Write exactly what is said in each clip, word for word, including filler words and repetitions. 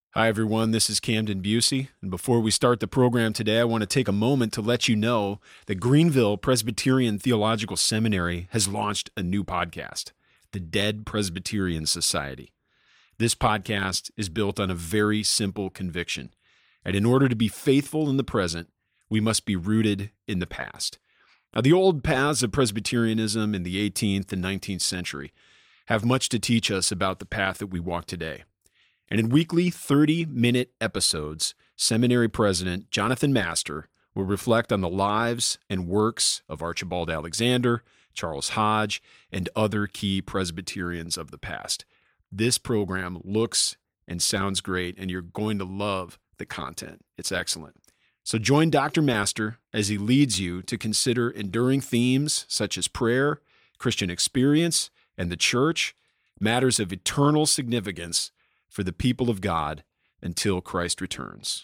Hi, everyone. This is Camden Busey. And before we start the program today, I want to take a moment to let you know that Greenville Presbyterian Theological Seminary has launched a new podcast, The Dead Presbyterian Society. This podcast is built on a very simple conviction. And in order to be faithful in the present, we must be rooted in the past. Now, the old paths of Presbyterianism in the eighteenth and nineteenth century have much to teach us about the path that we walk today. And in weekly thirty-minute episodes, Seminary President Jonathan Master will reflect on the lives and works of Archibald Alexander, Charles Hodge, and other key Presbyterians of the past. This program looks and sounds great, and you're going to love the content. It's excellent. So join Doctor Master as he leads you to consider enduring themes such as prayer, Christian experience, and the church, matters of eternal significance for the people of God until Christ returns.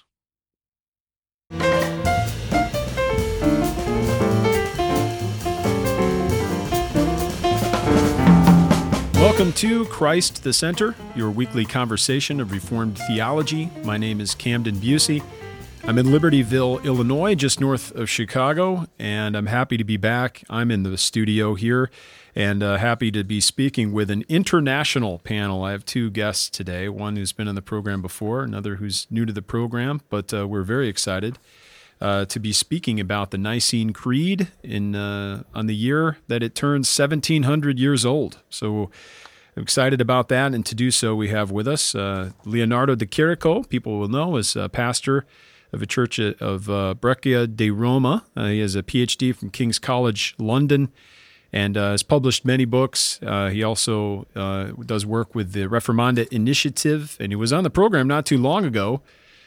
Welcome to Christ the Center, your weekly conversation of Reformed theology. My name is Camden Busey. I'm in Libertyville, Illinois, just north of Chicago, and I'm happy to be back. I'm in the studio here and uh, happy to be speaking with an international panel. I have two guests today, one who's been on the program before, another who's new to the program, but uh, we're very excited uh, to be speaking about the Nicene Creed in uh, on the year that it turns seventeen hundred years old. So I'm excited about that, and to do so, we have with us uh, Leonardo De Chirico, people will know as a pastor of a church of uh, Breccia di Roma. Uh, he has a P H D from King's College London and uh, has published many books. Uh, he also uh, does work with the Reformanda Initiative, and he was on the program not too long ago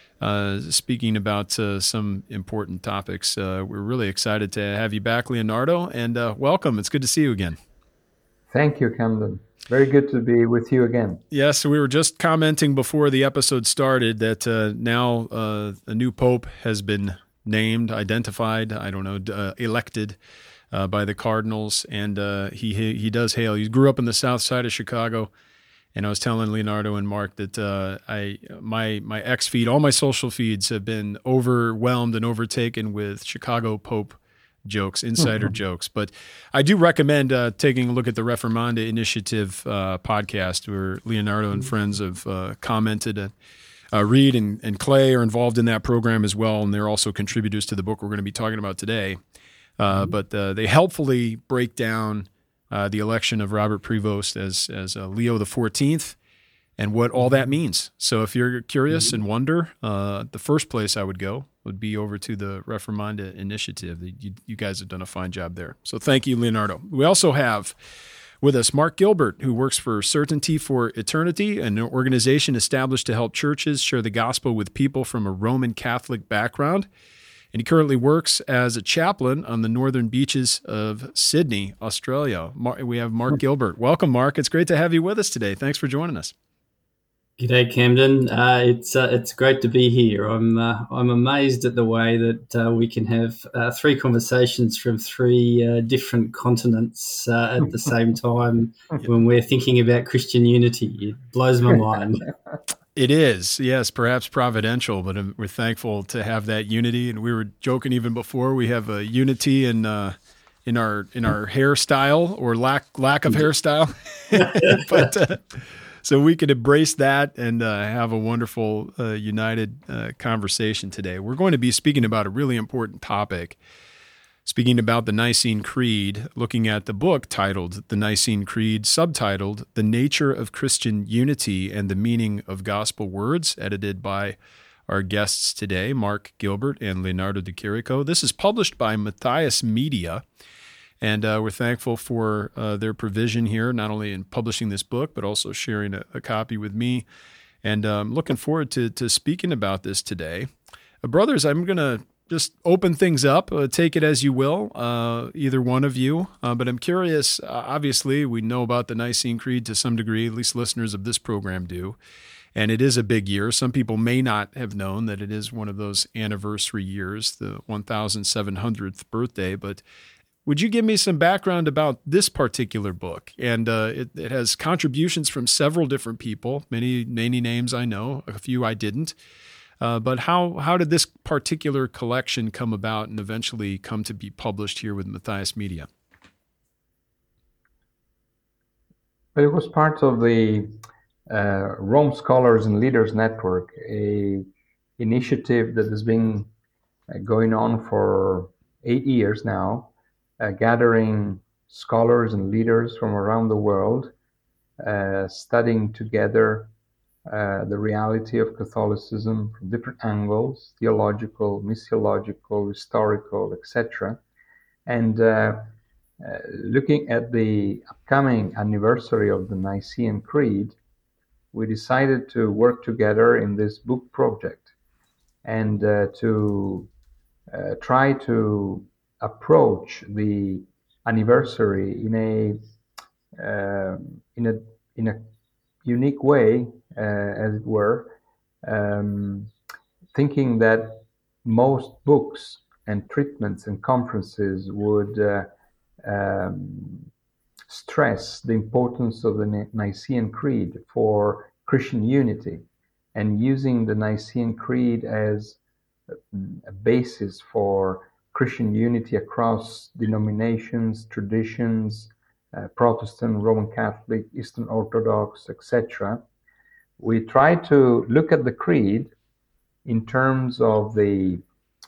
uh, speaking about uh, some important topics. Uh, we're really excited to have you back, Leonardo, and uh, welcome. It's good to see you again. Thank you, Camden. Very good to be with you again. Yes, we were just commenting before the episode started that uh, now uh, a new pope has been named, identified, I don't know, uh, elected uh, by the cardinals, and uh, he he does hail. He grew up in the south side of Chicago, and I was telling Leonardo and Mark that uh, I my my X feed, all my social feeds have been overwhelmed and overtaken with Chicago Pope jokes, insider mm-hmm. jokes. But I do recommend uh, taking a look at the Reformanda Initiative uh, podcast, where Leonardo and friends have uh, commented. And, uh, Reed and, and Clay are involved in that program as well, and they're also contributors to the book we're going to be talking about today. Uh, mm-hmm. But uh, they helpfully break down uh, the election of Robert Prevost as, as uh, Leo the fourteenth and what all that means. So if you're curious mm-hmm. and wonder, uh, the first place I would go would be over to the Reformanda Initiative. You, you guys have done a fine job there. So thank you, Leonardo. We also have with us Mark Gilbert, who works for Certainty for Eternity, an organization established to help churches share the gospel with people from a Roman Catholic background. And he currently works as a chaplain on the northern beaches of Sydney, Australia. We have Mark Gilbert. Welcome, Mark. It's great to have you with us today. Thanks for joining us. G'day, Camden. Uh, it's uh, it's great to be here. I'm uh, I'm amazed at the way that uh, we can have uh, three conversations from three uh, different continents uh, at the same time when we're thinking about Christian unity. It blows my mind. It is, yes, perhaps providential, but we're thankful to have that unity. And we were joking even before, we have a unity in uh, in our in our hairstyle or lack lack of hairstyle, but. Uh, So we could embrace that and uh, have a wonderful, uh, united uh, conversation today. We're going to be speaking about a really important topic, speaking about the Nicene Creed, looking at the book titled The Nicene Creed, subtitled The Nature of Christian Unity and the Meaning of Gospel Words, edited by our guests today, Mark Gilbert and Leonardo De Chirico. This is published by Matthias Media. And uh, we're thankful for uh, their provision here, not only in publishing this book, but also sharing a, a copy with me. And I'm um, looking forward to, to speaking about this today. Uh, brothers, I'm going to just open things up, uh, take it as you will, uh, either one of you. Uh, but I'm curious, uh, obviously, we know about the Nicene Creed to some degree, at least listeners of this program do. And it is a big year. Some people may not have known that it is one of those anniversary years, the one thousand seven hundredth birthday, but Would you give me some background about this particular book? And uh, it, it has contributions from several different people, many many names I know, a few I didn't. Uh, but how how did this particular collection come about and eventually come to be published here with Matthias Media? It was part of the uh, Rome Scholars and Leaders Network, a initiative that has been uh, going on for eight years now, uh, gathering scholars and leaders from around the world, uh, studying together uh, the reality of Catholicism from different angles, theological, missiological, historical, et cetera. And uh, uh, looking at the upcoming anniversary of the Nicene Creed, we decided to work together in this book project and uh, to uh, try to approach the anniversary in a uh, in a in a unique way, uh, as it were, um, thinking that most books and treatments and conferences would uh, um, stress the importance of the Nicene Creed for Christian unity, and using the Nicene Creed as a basis for Christian unity across denominations, traditions, uh, Protestant, Roman Catholic, Eastern Orthodox, et cetera. We try to look at the Creed in terms of the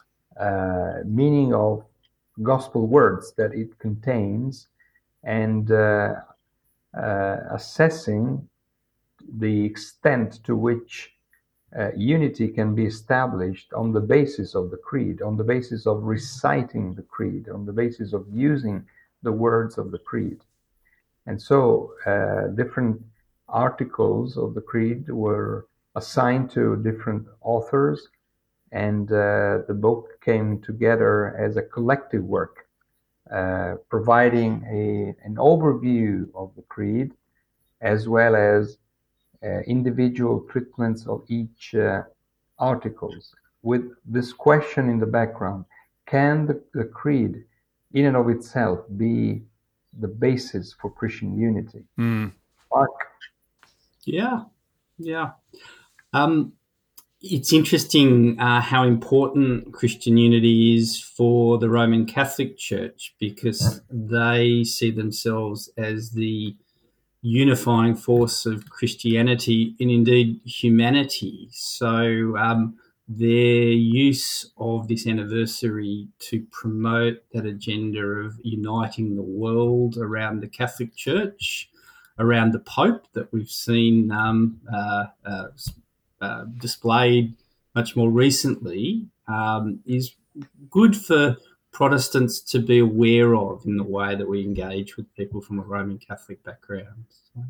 uh, meaning of gospel words that it contains, and uh, uh, assessing the extent to which uh, unity can be established on the basis of the Creed, on the basis of reciting the Creed, on the basis of using the words of the Creed. And so uh, different articles of the Creed were assigned to different authors, and uh, the book came together as a collective work, uh, providing a, an overview of the Creed, as well as uh, individual treatments of each uh, articles, with this question in the background: can the, the Creed in and of itself be the basis for Christian unity? Mm. Mark? Yeah, yeah. Um, it's interesting uh, how important Christian unity is for the Roman Catholic Church, because they see themselves as the unifying force of Christianity and indeed humanity. So um, their use of this anniversary to promote that agenda of uniting the world around the Catholic Church, around the Pope that we've seen um, uh, uh, uh, displayed much more recently, um, is good for Protestants to be aware of in the way that we engage with people from a Roman Catholic background. So,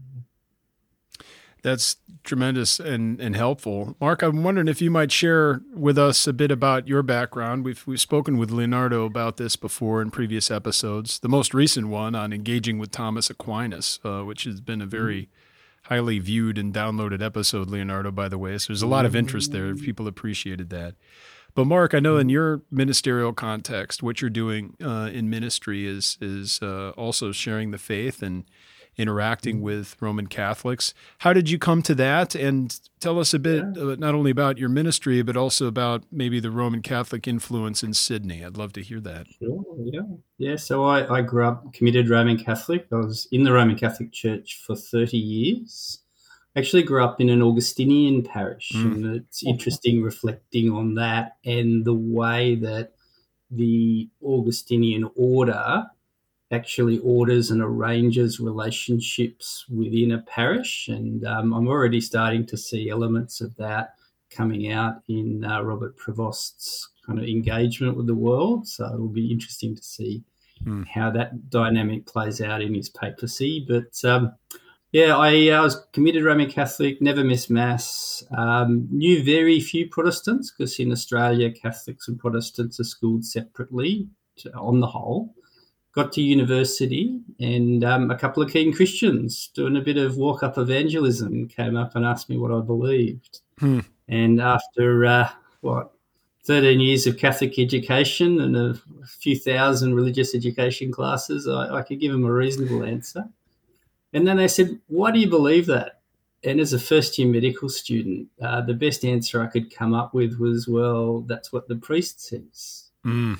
That's tremendous and, and helpful. Mark, I'm wondering if you might share with us a bit about your background. We've we've spoken with Leonardo about this before in previous episodes. The most recent one on engaging with Thomas Aquinas, uh, which has been a very mm-hmm. highly viewed and downloaded episode, Leonardo, by the way. So there's a lot of interest there. People appreciated that. But Mark, I know in your ministerial context, what you're doing uh, in ministry is is uh, also sharing the faith and interacting with Roman Catholics. How did you come to that? And tell us a bit yeah. uh, not only about your ministry, but also about maybe the Roman Catholic influence in Sydney. I'd love to hear that. Sure, yeah. Yeah, so I, I grew up committed Roman Catholic. I was in the Roman Catholic Church for thirty years. Actually grew up in an Augustinian parish, mm. and it's interesting reflecting on that and the way that the Augustinian order actually orders and arranges relationships within a parish, and um, I'm already starting to see elements of that coming out in uh, Robert Prevost's kind of engagement with the world, so it'll be interesting to see mm. how that dynamic plays out in his papacy. But um, Yeah, I, I was committed Roman Catholic, never missed Mass, um, knew very few Protestants, because in Australia, Catholics and Protestants are schooled separately to, on the whole. Got to university, and um, a couple of keen Christians doing a bit of walk-up evangelism came up and asked me what I believed. Hmm. And after, uh, what, thirteen years of Catholic education and a few thousand religious education classes, I, I could give them a reasonable answer. And then they said, why do you believe that? And as a first-year medical student, uh, the best answer I could come up with was, well, that's what the priest says. Mm.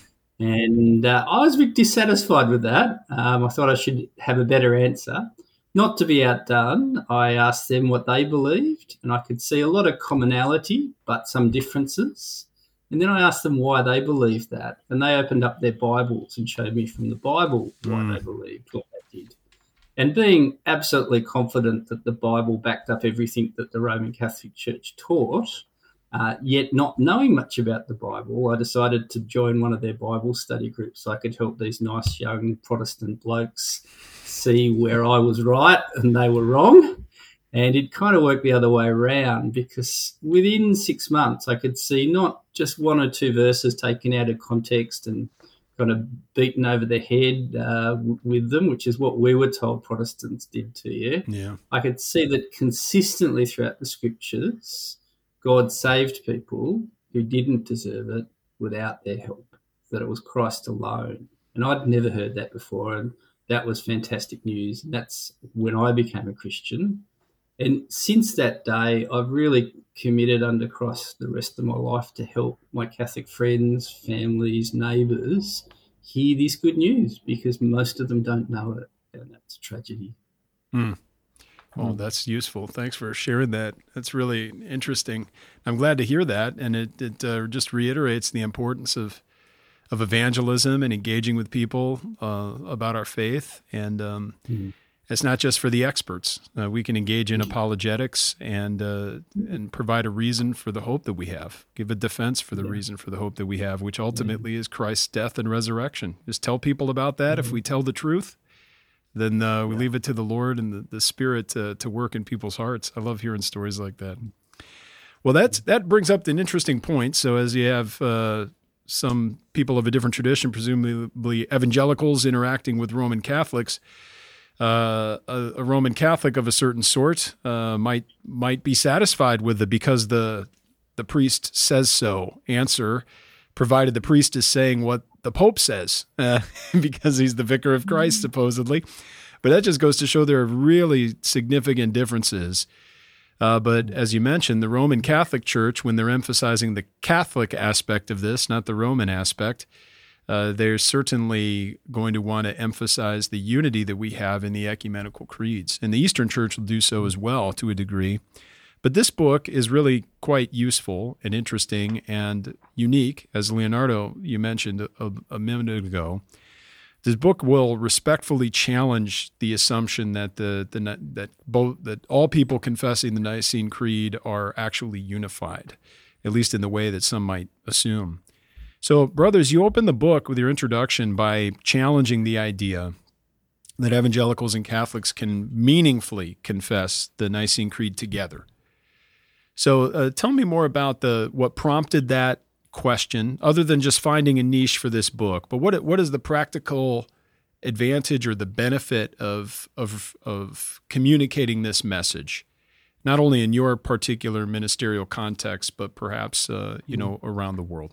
And uh, I was a bit dissatisfied with that. Um, I thought I should have a better answer. Not to be outdone, I asked them what they believed, and I could see a lot of commonality, but some differences. And then I asked them why they believed that, and they opened up their Bibles and showed me from the Bible why mm. they believed what they did. And being absolutely confident that the Bible backed up everything that the Roman Catholic Church taught, uh, yet not knowing much about the Bible, I decided to join one of their Bible study groups so I could help these nice young Protestant blokes see where I was right and they were wrong. And it kind of worked the other way around, because within six months I could see not just one or two verses taken out of context and kind of beaten over the head uh, w- with them, which is what we were told Protestants did to you. Yeah. I could see that consistently throughout the scriptures, God saved people who didn't deserve it without their help, that it was Christ alone. And I'd never heard that before, and that was fantastic news. And that's when I became a Christian. And since that day, I've really committed under cross the rest of my life to help my Catholic friends, families, neighbours hear this good news, because most of them don't know it, and that's a tragedy. Mm. Well, that's useful. Thanks for sharing that. That's really interesting. I'm glad to hear that, and it, it uh, just reiterates the importance of of evangelism and engaging with people uh, about our faith. And um, mm-hmm. It's not just for the experts. Uh, we can engage in apologetics and uh, and provide a reason for the hope that we have. Give a defense for the yeah. reason for the hope that we have, which ultimately yeah. is Christ's death and resurrection. Just tell people about that. Mm-hmm. If we tell the truth, then uh, we yeah. leave it to the Lord and the, the Spirit to, to work in people's hearts. I love hearing stories like that. Well, that's that brings up an interesting point. So as you have uh, some people of a different tradition, presumably evangelicals interacting with Roman Catholics, Uh, a, a Roman Catholic of a certain sort uh, might might be satisfied with the because the the priest says so answer, provided the priest is saying what the Pope says, uh, because he's the vicar of Christ supposedly. But that just goes to show there are really significant differences. Uh, but as you mentioned, the Roman Catholic Church, when they're emphasizing the Catholic aspect of this, not the Roman aspect, Uh, they're certainly going to want to emphasize the unity that we have in the ecumenical creeds. And the Eastern Church will do so as well to a degree. But this book is really quite useful and interesting and unique, as Leonardo, you mentioned a, a minute ago. This book will respectfully challenge the assumption that the, the that both that all people confessing the Nicene Creed are actually unified, at least in the way that some might assume. So, brothers, you open the book with your introduction by challenging the idea that evangelicals and Catholics can meaningfully confess the Nicene Creed together. So uh, tell me more about the what prompted that question, other than just finding a niche for this book. But what what is the practical advantage or the benefit of of of communicating this message, not only in your particular ministerial context, but perhaps uh, you know around the world?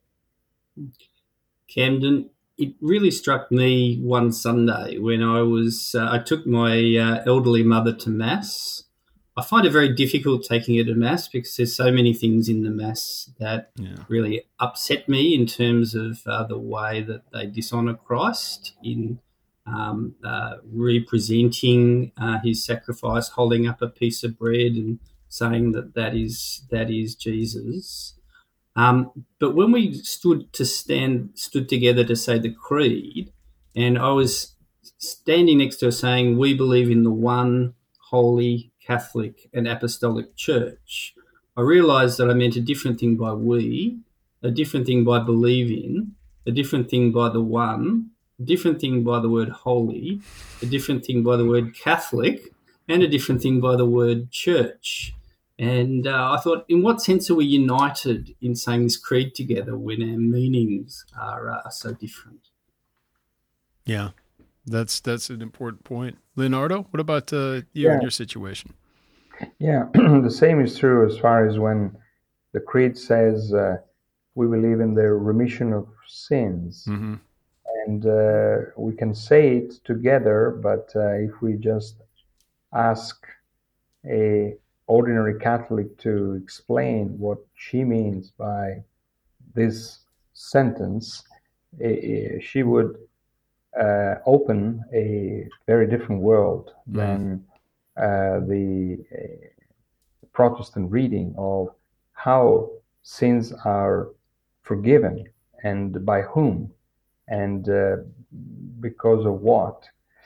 Camden, it really struck me one Sunday when I was uh, I took my uh, elderly mother to Mass. I find it very difficult taking her to Mass because there's so many things in the Mass that yeah. really upset me in terms of uh, the way that they dishonour Christ in um, uh, representing uh, his sacrifice, holding up a piece of bread and saying that that is that is Jesus. Um, but when we stood to stand, stood together to say the creed, and I was standing next to her saying, we believe in the one holy Catholic and Apostolic Church, I realised that I meant a different thing by we, a different thing by believe in, a different thing by the one, a different thing by the word holy, a different thing by the word Catholic, and a different thing by the word church. And uh, I thought, in what sense are we united in saying this creed together when our meanings are, uh, are so different? Yeah, that's that's an important point. Leonardo, what about uh, you yeah. and your situation? Yeah, the same is true as far as when the creed says, uh, we believe in the remission of sins. Mm-hmm. And uh, we can say it together, but uh, if we just ask a ordinary Catholic to explain what she means by this sentence, uh, she would uh, open a very different world than uh, the uh, Protestant reading of how sins are forgiven and by whom and uh, because of what.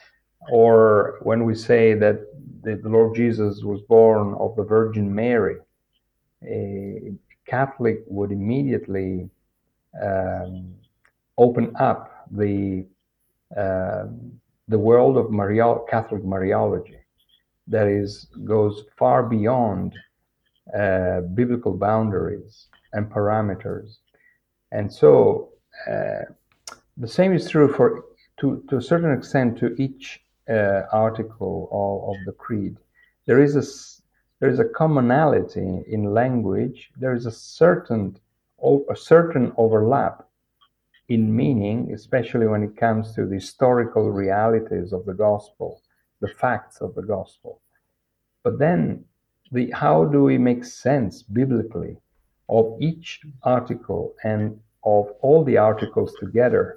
Or when we say that the Lord Jesus was born of the Virgin Mary, a Catholic would immediately um, open up the uh, the world of Maria, Catholic Mariology, that is goes far beyond uh, biblical boundaries and parameters. And so uh, the same is true for to, to a certain extent to each uh, article of, of the creed. There is a there is a commonality in language. There is a certain a certain overlap in meaning, especially when it comes to the historical realities of the gospel, the facts of the gospel. But then, the how do we make sense biblically of each article and of all the articles together?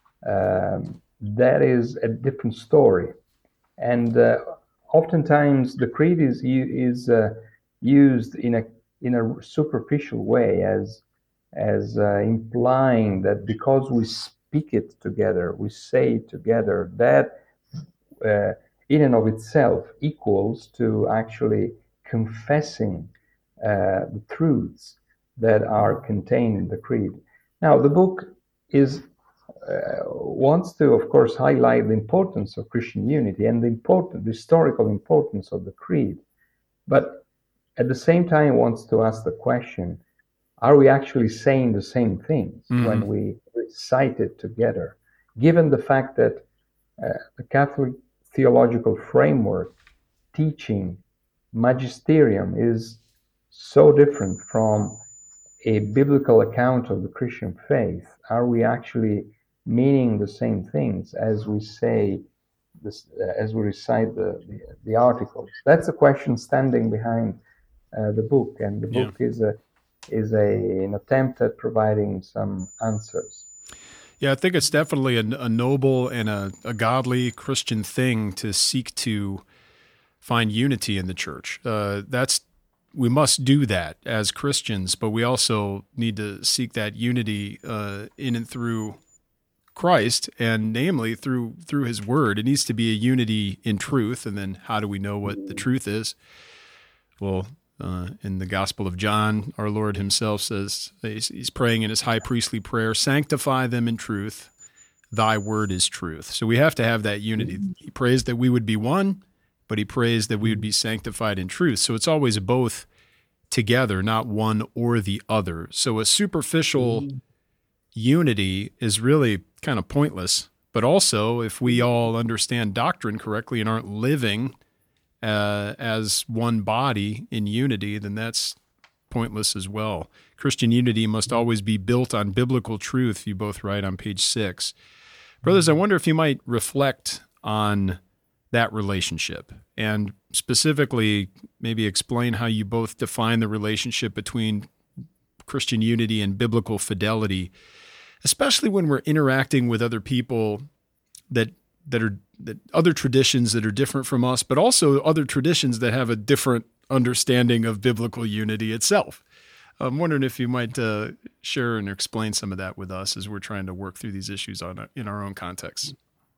Um, that is a different story, and uh, oftentimes the creed is is uh, used in a in a superficial way, as as uh, implying that because we speak it together, we say it together, that uh, in and of itself equals to actually confessing uh, the truths that are contained in the creed. Now, the book is uh, wants to, of course, highlight the importance of Christian unity and the important, the historical importance of the creed, but at the same time wants to ask the question: are we actually saying the same things mm-hmm. when we recite it together? Given the fact that uh, the Catholic theological framework, teaching, magisterium is so different from a biblical account of the Christian faith, are we actually meaning the same things as we say, this, uh, as we recite the, the, the articles? That's a question standing behind uh, the book, and the book yeah. is a is a, an attempt at providing some answers. Yeah, I think it's definitely a, a noble and a, a godly Christian thing to seek to find unity in the church. Uh, that's we must do that as Christians, but we also need to seek that unity uh, in and through Christ, and namely through through His Word. It needs to be a unity in truth, and then how do we know what the truth is? Well, Uh, in the Gospel of John, our Lord Himself says, he's, he's praying in His high priestly prayer, sanctify them in truth, thy word is truth. So we have to have that unity. He prays that we would be one, but He prays that we would be sanctified in truth. So it's always both together, not one or the other. So a superficial unity is really kind of pointless. But also, if we all understand doctrine correctly and aren't living Uh, as one body in unity, then that's pointless as well. Christian unity must always be built on biblical truth, you both write on page six. Brothers, I wonder if you might reflect on that relationship and specifically maybe explain how you both define the relationship between Christian unity and biblical fidelity, especially when we're interacting with other people that that are that other traditions that are different from us, but also other traditions that have a different understanding of biblical unity itself. I'm wondering if you might uh, share and explain some of that with us as we're trying to work through these issues on a, in our own context.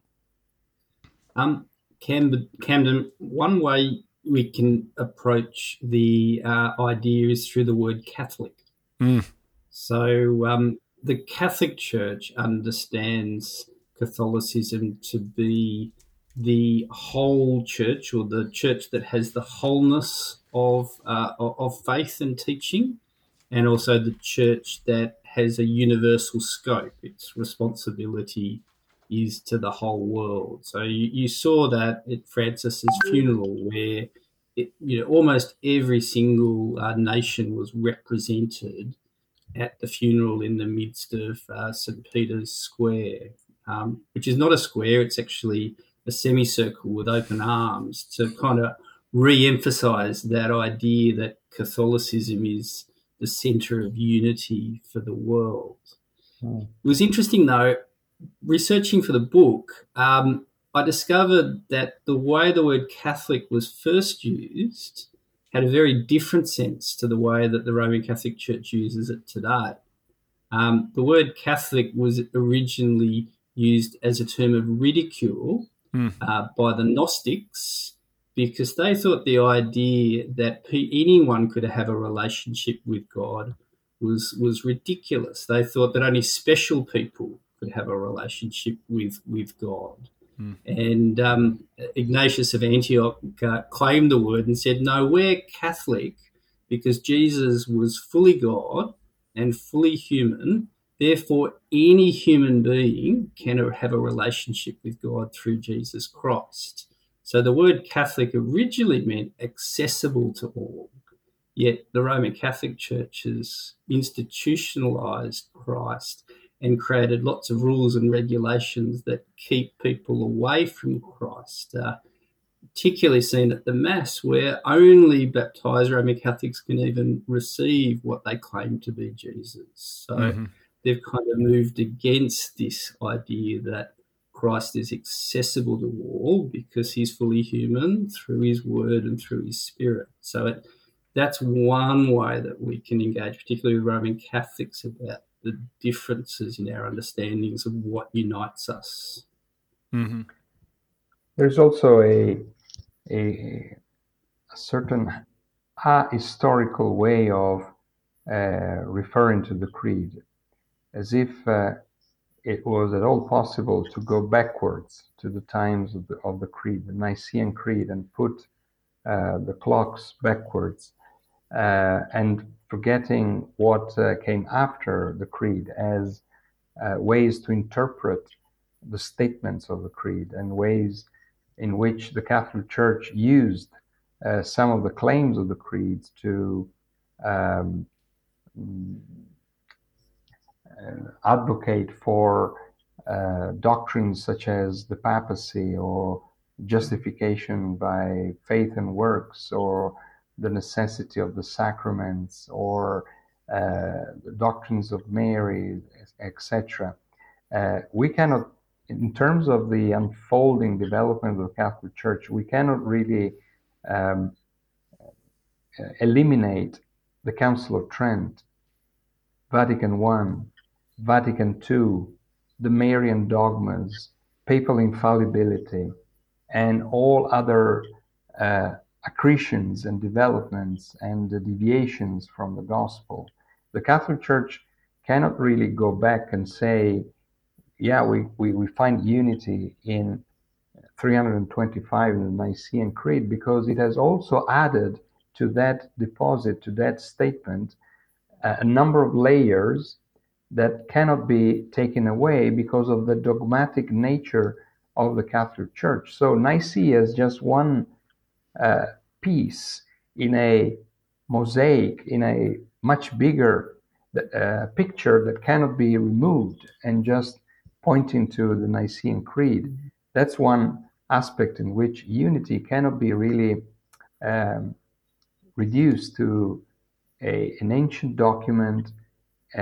Um, Camden, Camden, one way we can approach the uh, idea is through the word Catholic. Mm. So um, the Catholic Church understands Catholicism to be the whole church, or the church that has the wholeness of uh, of faith and teaching, and also the church that has a universal scope. Its responsibility is to the whole world. So you, you saw that at Francis's funeral, where it, you know, almost every single uh, nation was represented at the funeral in the midst of uh, Saint Peter's Square, um, which is not a square, it's actually a semicircle with open arms, to kind of re-emphasize that idea that Catholicism is the centre of unity for the world. Mm. It was interesting, though, researching for the book, um, I discovered that the way the word Catholic was first used had a very different sense to the way that the Roman Catholic Church uses it today. Um, the word Catholic was originally used as a term of ridicule mm. uh, by the Gnostics, because they thought the idea that pe- anyone could have a relationship with God was, was ridiculous. They thought that only special people could have a relationship with, with God. Mm. And um, Ignatius of Antioch uh, claimed the word and said, no, we're Catholic because Jesus was fully God and fully human. Therefore, any human being can have a relationship with God through Jesus Christ. So the word Catholic originally meant accessible to all, yet the Roman Catholic Church has institutionalized Christ and created lots of rules and regulations that keep people away from Christ, uh, particularly seen at the Mass, where only baptised Roman Catholics can even receive what they claim to be Jesus. So mm-hmm. they've kind of moved against this idea that Christ is accessible to all because he's fully human through his word and through his spirit. So it, that's one way that we can engage, particularly with Roman Catholics, about the differences in our understandings of what unites us. Mm-hmm. There's also a, a, a certain ahistorical way of uh, referring to the creed, as if uh, it was at all possible to go backwards to the times of the, of the creed, the Nicene Creed, and put uh, the clocks backwards, uh, and forgetting what uh, came after the creed as uh, ways to interpret the statements of the creed and ways in which the Catholic Church used uh, some of the claims of the creeds to um, uh, advocate for uh, doctrines such as the papacy or justification by faith and works, or the necessity of the sacraments, or uh, the doctrines of Mary, et cetera. Uh, we cannot, in terms of the unfolding development of the Catholic Church, we cannot really um, eliminate the Council of Trent, Vatican One, Vatican Two, the Marian dogmas, papal infallibility, and all other uh, accretions and developments and the deviations from the gospel. The Catholic Church cannot really go back and say, yeah, we, we, we find unity in three hundred twenty-five in the Nicene Creed, because it has also added to that deposit, to that statement, uh, a number of layers that cannot be taken away because of the dogmatic nature of the Catholic Church. So Nicaea is just one uh, piece in a mosaic, in a much bigger uh, picture that cannot be removed and just pointing to the Nicene Creed. That's one aspect in which unity cannot be really um, reduced to a, an ancient document, uh,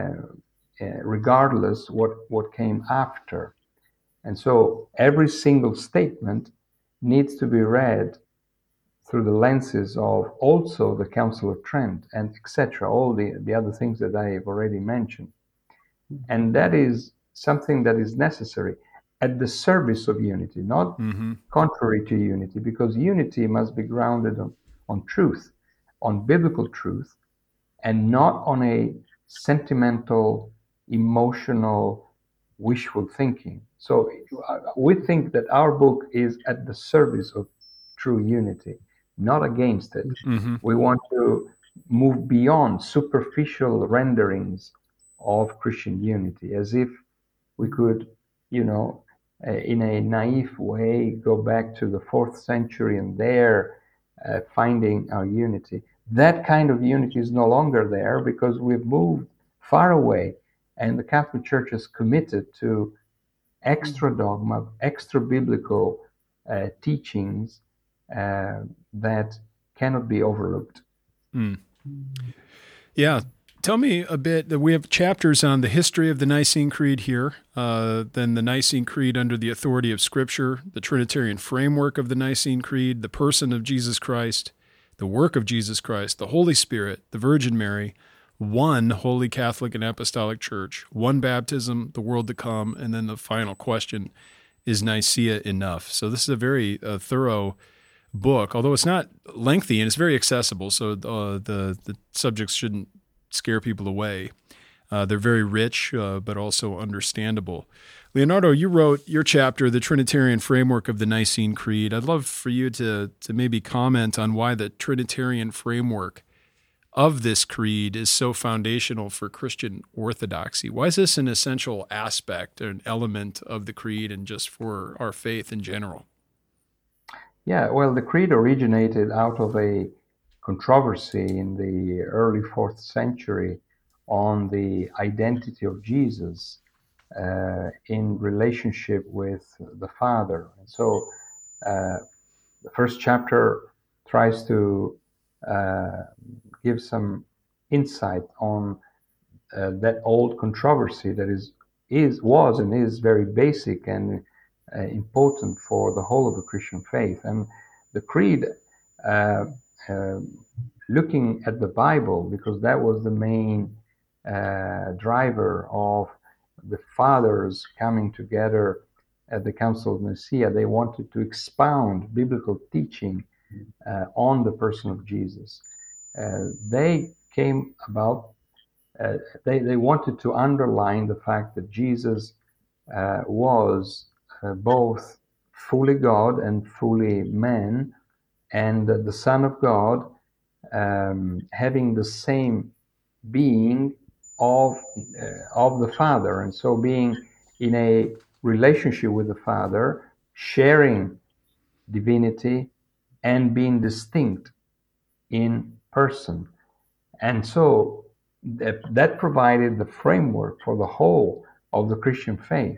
uh, regardless what, what came after. And so every single statement needs to be read through the lenses of also the Council of Trent and et cetera, all the, the other things that I have already mentioned. And that is something that is necessary at the service of unity, not mm-hmm. contrary to unity, because unity must be grounded on, on truth, on biblical truth, and not on a sentimental, emotional, wishful thinking. So uh, we think that our book is at the service of true unity, not against it. Mm-hmm. We want to move beyond superficial renderings of Christian unity, as if we could, you know, uh, in a naive way, go back to the fourth century and there uh, finding our unity. That kind of unity is no longer there because we've moved far away. And the Catholic Church is committed to extra dogma, extra biblical uh, teachings uh, that cannot be overlooked. Mm. Yeah. Tell me a bit, that we have chapters on the history of the Nicene Creed here, uh, then the Nicene Creed under the authority of Scripture, the Trinitarian framework of the Nicene Creed, the person of Jesus Christ, the work of Jesus Christ, the Holy Spirit, the Virgin Mary, one Holy Catholic and Apostolic Church, one baptism, the world to come, and then the final question, is Nicaea enough? So this is a very uh, thorough book, although it's not lengthy and it's very accessible, so uh, the, the subjects shouldn't scare people away. Uh, they're very rich, uh, but also understandable. Leonardo, you wrote your chapter, The Trinitarian Framework of the Nicene Creed. I'd love for you to, to maybe comment on why the Trinitarian framework of this creed is so foundational for Christian orthodoxy. Why is this an essential aspect, an element of the creed, and just for our faith in general? Yeah, well, the creed originated out of a controversy in the early fourth century on the identity of Jesus uh, in relationship with the Father. And so uh, the first chapter tries to uh, give some insight on uh, that old controversy that is, is, was and is very basic and uh, important for the whole of the Christian faith. And the creed, uh, uh, looking at the Bible, because that was the main uh, driver of the fathers coming together at the Council of Nicaea, they wanted to expound biblical teaching uh, on the person of Jesus. Uh, they came about, uh, they, they wanted to underline the fact that Jesus uh, was uh, both fully God and fully man, and uh, the Son of God, um, having the same being of, uh, of the Father, and so being in a relationship with the Father, sharing divinity and being distinct in person. And so that, that provided the framework for the whole of the Christian faith,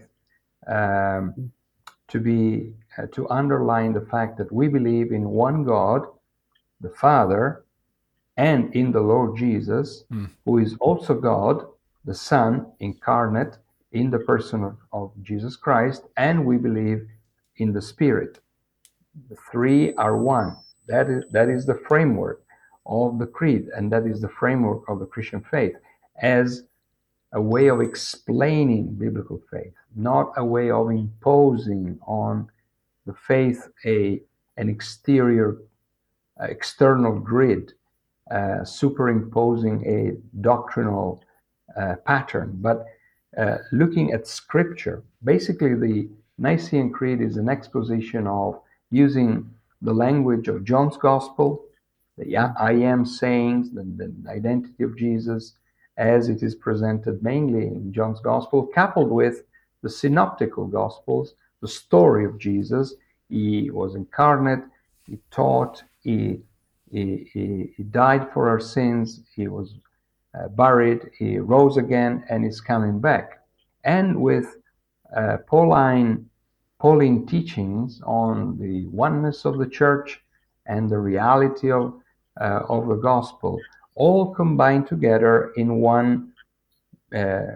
um, to be uh, to underline the fact that we believe in one God, the Father, and in the Lord Jesus, mm. who is also God, the Son incarnate in the person of, of Jesus Christ, and we believe in the Spirit. The three are one. That is, that is the framework of the creed, and that is the framework of the Christian faith as a way of explaining biblical faith, not a way of imposing on the faith a an exterior, uh, external grid, uh, superimposing a doctrinal uh, pattern, but uh, looking at Scripture. Basically, the Nicene Creed is an exposition of using the language of John's Gospel, the I am sayings, the, the identity of Jesus, as it is presented mainly in John's Gospel, coupled with the synoptical Gospels, the story of Jesus. He was incarnate, he taught, he, he, he, he died for our sins, he was uh, buried, he rose again, and is coming back. And with uh, Pauline, Pauline teachings on the oneness of the Church and the reality of, uh, of the Gospel, all combined together in one uh,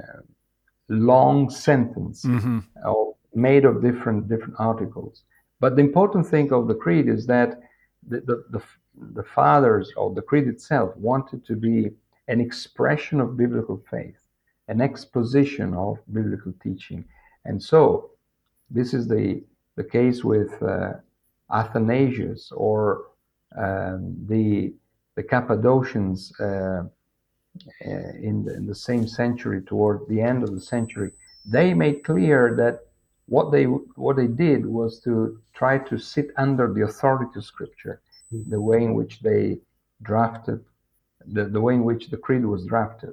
long sentence, mm-hmm. uh, made of different different articles. But the important thing of the creed is that the, the, the, the fathers of the creed itself wanted to be an expression of biblical faith, an exposition of biblical teaching. And so this is the, the case with uh, Athanasius or um, the the Cappadocians uh, in, the, in the same century, toward the end of the century. They made clear that what they what they did was to try to sit under the authority of Scripture, mm-hmm. the way in which they drafted, the, the way in which the creed was drafted.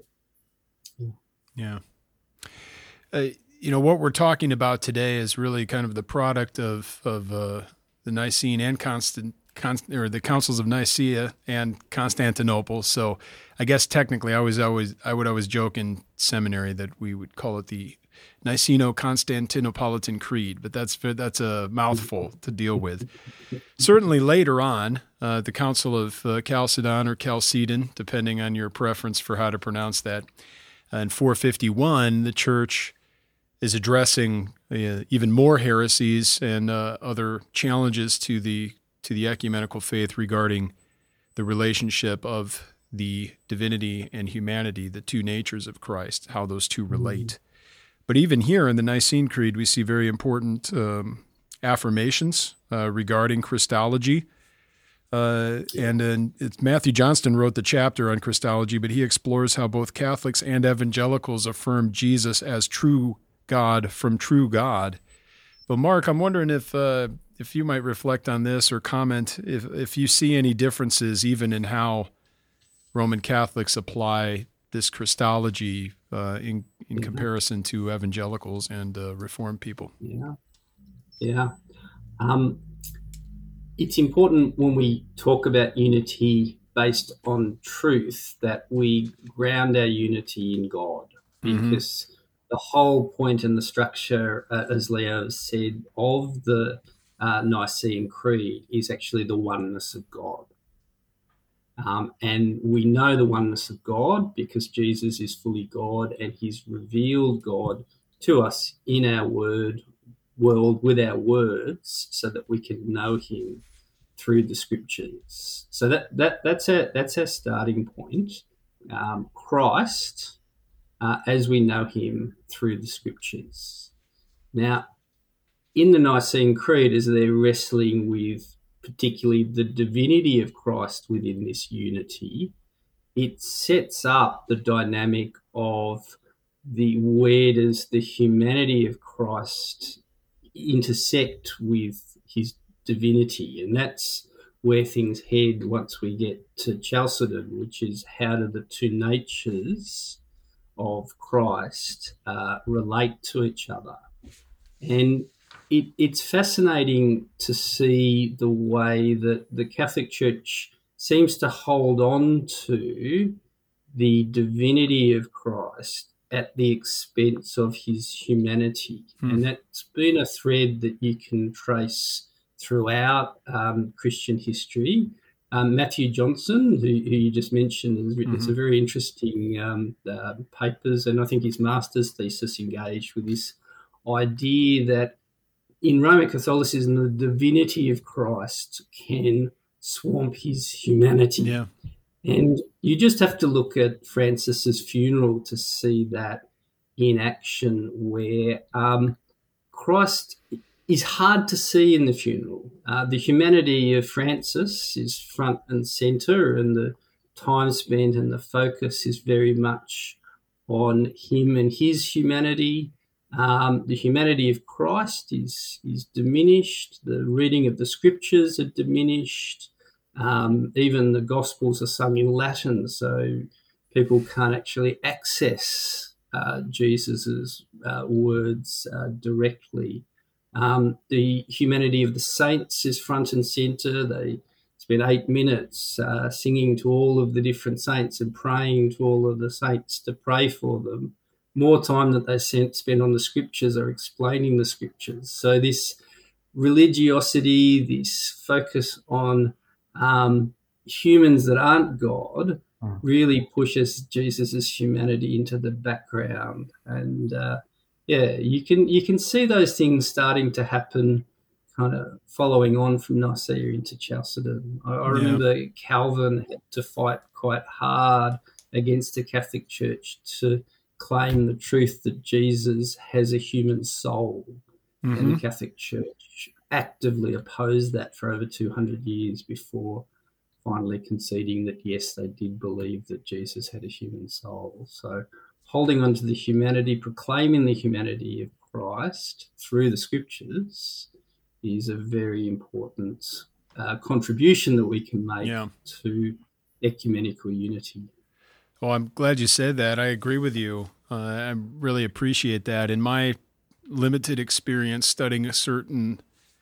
Yeah. Uh, you know, what we're talking about today is really kind of the product of, of uh, the Nicene and Constant Const- or the councils of Nicaea and Constantinople. So I guess technically I was always I would always joke in seminary that we would call it the Niceno-Constantinopolitan Creed, but that's that's a mouthful to deal with. Certainly later on, uh, the Council of uh, Chalcedon or Chalcedon, depending on your preference for how to pronounce that, uh, in four fifty-one, the Church is addressing uh, even more heresies and uh, other challenges to the to the ecumenical faith regarding the relationship of the divinity and humanity, the two natures of Christ, how those two relate. But even here in the Nicene Creed, we see very important um, affirmations uh, regarding Christology. Uh, and and it's Matthew Johnston wrote the chapter on Christology, but he explores how both Catholics and evangelicals affirm Jesus as true God from true God. But Mark, I'm wondering if uh, if you might reflect on this or comment if if you see any differences even in how Roman Catholics apply this Christology uh, in in yeah. comparison to evangelicals and uh, Reformed people. Yeah, yeah. Um, it's important when we talk about unity based on truth that we ground our unity in God, because mm-hmm. the whole point and the structure, uh, as Leo has said, of the uh, Nicene Creed is actually the oneness of God. Um, and we know the oneness of God because Jesus is fully God and he's revealed God to us in our word world with our words so that we can know him through the scriptures. So that that that's our, that's our starting point. Um, Christ, uh, as we know him through the scriptures. Now, in the Nicene Creed, as they're wrestling with particularly the divinity of Christ within this unity, it sets up the dynamic of the where does the humanity of Christ intersect with his divinity, and that's where things head once we get to Chalcedon, which is how do the two natures of Christ uh, relate to each other. And It, it's fascinating to see the way that the Catholic Church seems to hold on to the divinity of Christ at the expense of his humanity. Hmm. And that's been a thread that you can trace throughout um, Christian history. Um, Matthew Johnston, who, who you just mentioned, has written mm-hmm. some very interesting um, uh, papers, and I think his master's thesis engaged with this idea that in Roman Catholicism, the divinity of Christ can swamp his humanity. Yeah. And you just have to look at Francis's funeral to see that in action, where um, Christ is hard to see in the funeral. Uh, the humanity of Francis is front and centre, and the time spent and the focus is very much on him and his humanity. Um, the humanity of Christ is is diminished. The reading of the scriptures are diminished. Um, even the Gospels are sung in Latin, so people can't actually access uh, Jesus's uh, words uh, directly. Um, the humanity of the saints is front and centre. They spend eight minutes uh, singing to all of the different saints and praying to all of the saints to pray for them. More time that they spend on the scriptures or explaining the scriptures. So this religiosity, this focus on um, humans that aren't God, mm. really pushes Jesus's humanity into the background. And uh, yeah, you can you can see those things starting to happen, kind of following on from Nicaea into Chalcedon. I, I remember yeah. Calvin had to fight quite hard against the Catholic Church to claim the truth that Jesus has a human soul, mm-hmm. and the Catholic Church actively opposed that for over two hundred years before finally conceding that, yes, they did believe that Jesus had a human soul. So holding on to the humanity, proclaiming the humanity of Christ through the scriptures is a very important uh, contribution that we can make yeah. to ecumenical unity. Well, I'm glad you said that. I agree with you. Uh, I really appreciate that. In my limited experience studying a certain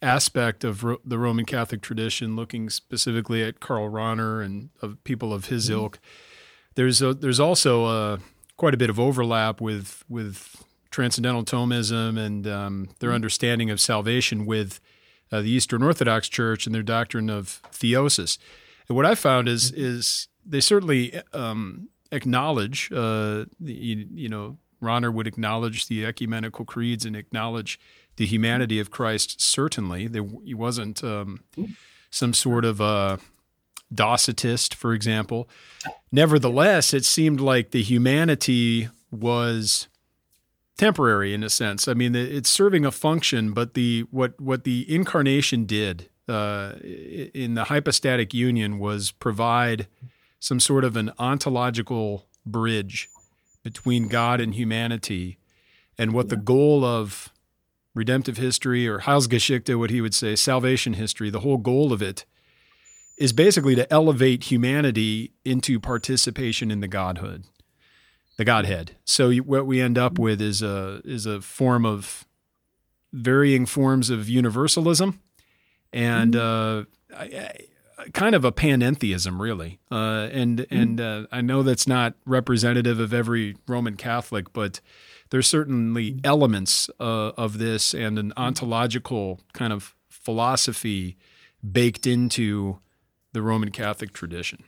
aspect of Ro- the Roman Catholic tradition, looking specifically at Karl Rahner and of people of his mm-hmm. ilk, there's a, there's also a, quite a bit of overlap with with Transcendental Thomism and um, their mm-hmm. understanding of salvation with uh, the Eastern Orthodox Church and their doctrine of theosis. And what I found is mm-hmm. is they certainly um, acknowledge, uh, you, you know, Rahner would acknowledge the ecumenical creeds and acknowledge the humanity of Christ. Certainly, there, he wasn't um, some sort of a Docetist, for example. Nevertheless, it seemed like the humanity was temporary in a sense. I mean, it's serving a function, but the what what the incarnation did uh, in the hypostatic union was provide some sort of an ontological bridge between God and humanity, and what yeah. the goal of redemptive history, or Heilsgeschichte, what he would say, salvation history, the whole goal of it is basically to elevate humanity into participation in the Godhood, the Godhead. So what we end up with is a is a form of varying forms of universalism, and uh, I, I, kind of a panentheism, really. Uh, and mm-hmm. and uh, I know that's not representative of every Roman Catholic, but there's certainly elements uh, of this and an ontological kind of philosophy baked into the Roman Catholic tradition.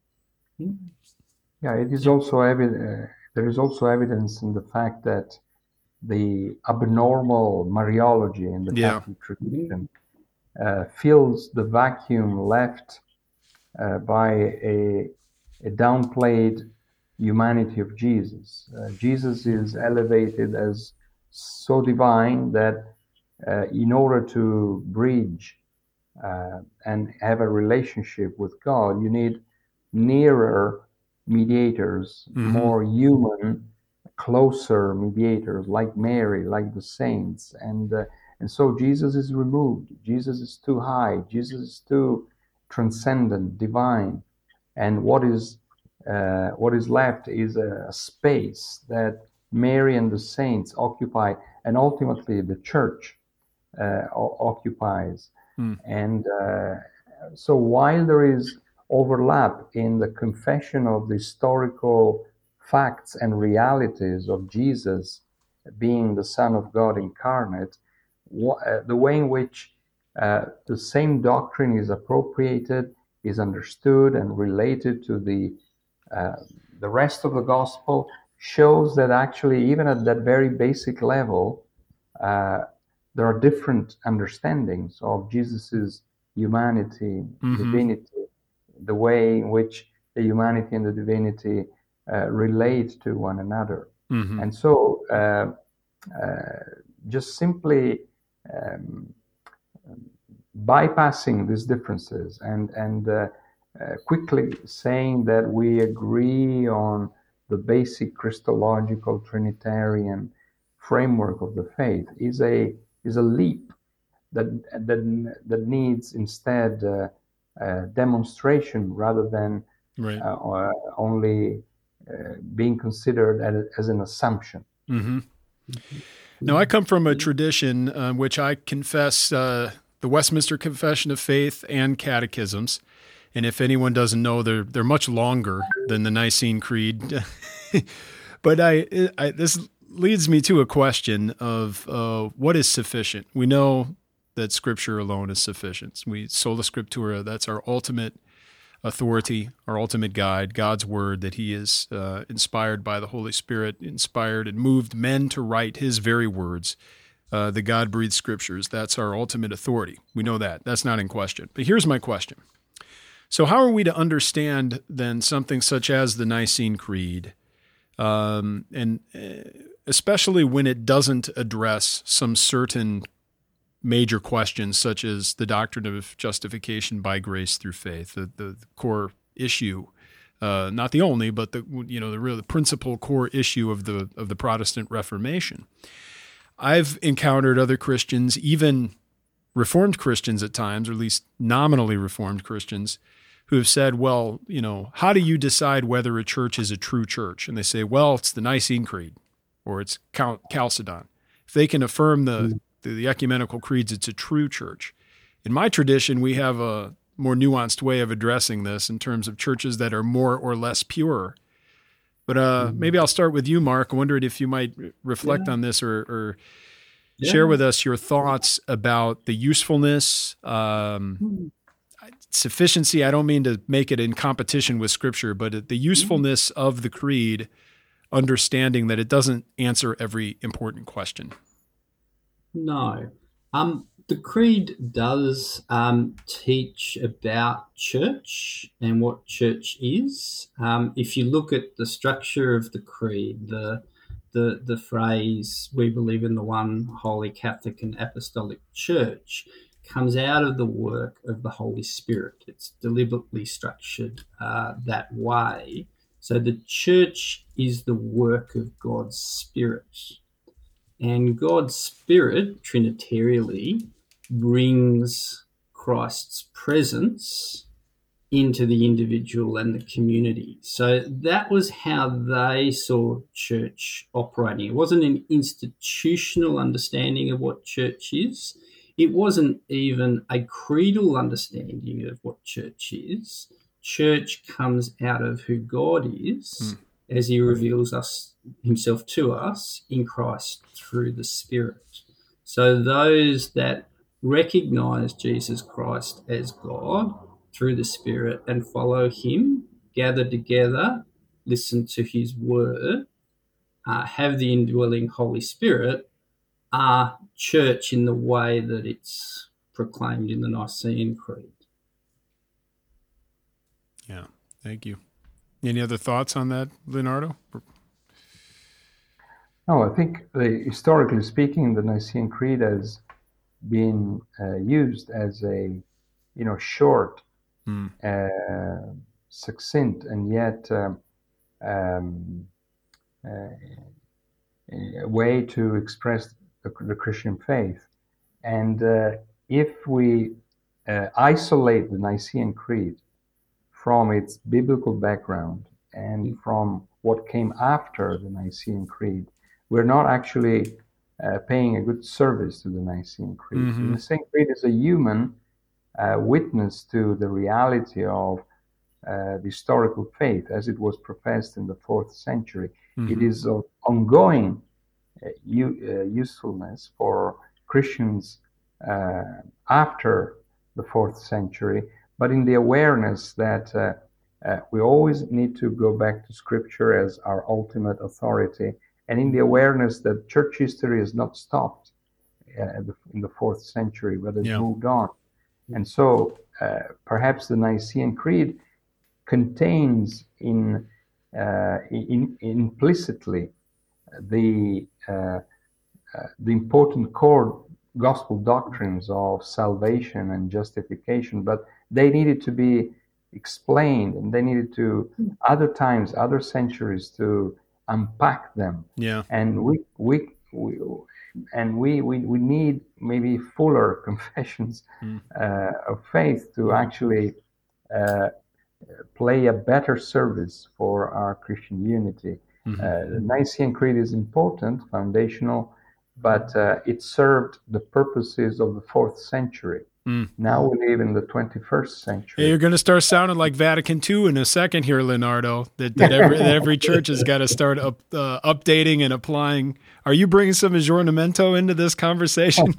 Yeah, it is also evident. Uh, there is also evidence in the fact that the abnormal Mariology in the yeah. Catholic tradition Uh, fills the vacuum left uh, by a, a downplayed humanity of Jesus. Uh, Jesus is elevated as so divine that uh, in order to bridge uh, and have a relationship with God, you need nearer mediators, mm-hmm. more human, closer mediators like Mary, like the saints. And uh, And so Jesus is removed. Jesus is too high. Jesus is too transcendent, divine. And what is uh, what is left is a, a space that Mary and the saints occupy, and ultimately the church uh, o- occupies. Mm. And uh, so while there is overlap in the confession of the historical facts and realities of Jesus being the Son of God incarnate, the way in which uh, the same doctrine is appropriated, is understood, and related to the uh, the rest of the gospel shows that actually, even at that very basic level, uh, there are different understandings of Jesus's humanity, mm-hmm. divinity, the way in which the humanity and the divinity uh, relate to one another. Mm-hmm. And so, uh, uh, just simply Um, bypassing these differences and and uh, uh, quickly saying that we agree on the basic Christological Trinitarian framework of the faith is a is a leap that that that needs instead uh, uh, demonstration rather than right. uh, only uh, being considered as, as an assumption. Mm-hmm. Mm-hmm. Now, I come from a tradition uh, which I confess uh, the Westminster Confession of Faith and catechisms. And if anyone doesn't know, they're they're much longer than the Nicene Creed. But I, I this leads me to a question of uh, what is sufficient. We know that Scripture alone is sufficient. We sola scriptura, that's our ultimate authority, our ultimate guide, God's word, that he is uh, inspired by the Holy Spirit, inspired and moved men to write his very words, uh, the God-breathed scriptures. That's our ultimate authority. We know that. That's not in question. But here's my question. So how are we to understand then something such as the Nicene Creed, um, and especially when it doesn't address some certain major questions such as the doctrine of justification by grace through faith, the, the, the core issue, uh, not the only, but the you know the real the principal core issue of the of the Protestant Reformation. I've encountered other Christians, even Reformed Christians at times, or at least nominally Reformed Christians, who have said, well, you know, how do you decide whether a church is a true church? And they say, well, it's the Nicene Creed or it's Cal- Chalcedon. If they can affirm the, the, the ecumenical creeds, it's a true church. In my tradition, we have a more nuanced way of addressing this in terms of churches that are more or less pure. But uh, mm-hmm. maybe I'll start with you, Mark. I wondered if you might reflect yeah. on this or, or yeah. share with us your thoughts about the usefulness, um, mm-hmm. sufficiency. I don't mean to make it in competition with Scripture, but the usefulness mm-hmm. of the creed, understanding that it doesn't answer every important question. No. Um, the creed does um, teach about church and what church is. Um, if you look at the structure of the creed, the the the phrase, we believe in the one holy Catholic and Apostolic Church, comes out of the work of the Holy Spirit. It's deliberately structured uh, that way. So the church is the work of God's Spirit. And God's Spirit, Trinitarially, brings Christ's presence into the individual and the community. So that was how they saw church operating. It wasn't an institutional understanding of what church is. It wasn't even a creedal understanding of what church is. Church comes out of who God is mm. as he reveals us himself to us in Christ through the Spirit. So those that recognize Jesus Christ as God through the Spirit and follow him, gather together, listen to his word, uh, have the indwelling Holy Spirit, are church in the way that it's proclaimed in the Nicene Creed. Yeah, thank you. Any other thoughts on that, Leonardo? No, I think uh, historically speaking, the Nicene Creed has been uh, used as a, you know, short, mm. uh, succinct, and yet um, um, uh, a way to express the, the Christian faith. And uh, if we uh, isolate the Nicene Creed from its biblical background and from what came after the Nicene Creed, we're not actually uh, paying a good service to the Nicene Creed. Mm-hmm. The Nicene Creed is a human uh, witness to the reality of uh, the historical faith as it was professed in the fourth century. Mm-hmm. It is of ongoing uh, u- uh, usefulness for Christians uh, after the fourth century, but in the awareness that uh, uh, we always need to go back to Scripture as our ultimate authority, and in the awareness that church history has not stopped uh, in the fourth century, but has yeah. moved on. And so uh, perhaps the Nicene Creed contains in, uh, in implicitly the uh, uh, the important core gospel doctrines of salvation and justification, but they needed to be explained, and they needed to other times, other centuries to unpack them. Yeah. And we we we and we we, we need maybe fuller confessions mm. uh, of faith to actually uh, play a better service for our Christian unity. Mm-hmm. Uh, the Nicene Creed is important, foundational, but uh, it served the purposes of the fourth century. Mm. Now we live in the twenty-first century. Yeah, you're going to start sounding like Vatican Two in a second here, Leonardo, that, that, every, that every church has got to start up, uh, updating and applying. Are you bringing some aggiornamento into this conversation?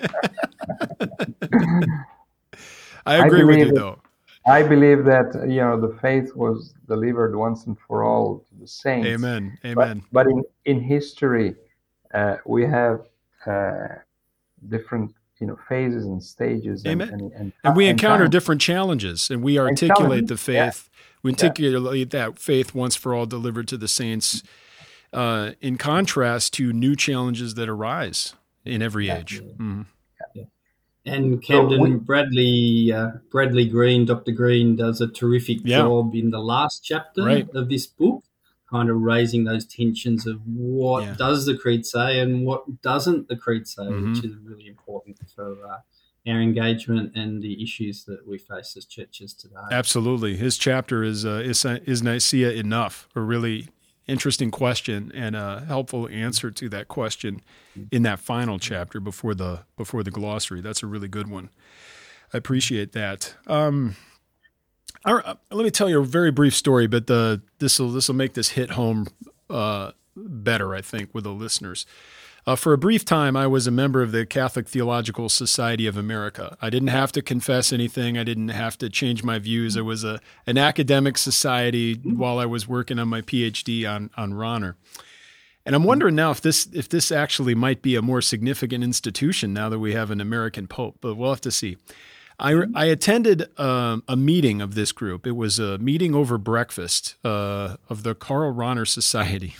I agree I with you, that, though. I believe that, you know, the faith was delivered once and for all to the saints. Amen. Amen. But, but in, in history, uh, we have uh, different you know, phases and stages. And, and, and, and we encounter and different challenges, and we articulate the faith. Yeah. We articulate yeah. that faith once for all delivered to the saints, uh, in contrast to new challenges that arise in every yeah. age. Mm-hmm. Yeah. And Camden so we, Bradley, uh, Bradley Green, Doctor Green does a terrific yeah. job in the last chapter right. of this book, kind of raising those tensions of what yeah. does the creed say and what doesn't the creed say, mm-hmm. which is really important for uh, our engagement and the issues that we face as churches today. Absolutely. His chapter is uh, is, is Nicaea enough, or really interesting question and a helpful answer to that question in that final chapter before the before the glossary. That's a really good one. I appreciate that. Um, all right, let me tell you a very brief story, but the this will this will make this hit home uh, better, I think, with the listeners. Uh, for a brief time, I was a member of the Catholic Theological Society of America. I didn't have to confess anything. I didn't have to change my views. It was a an academic society while I was working on my PhD on on Rahner. And I'm wondering now if this if this actually might be a more significant institution now that we have an American pope, but we'll have to see. I, I attended um, a meeting of this group. It was a meeting over breakfast uh, of the Karl Rahner Society.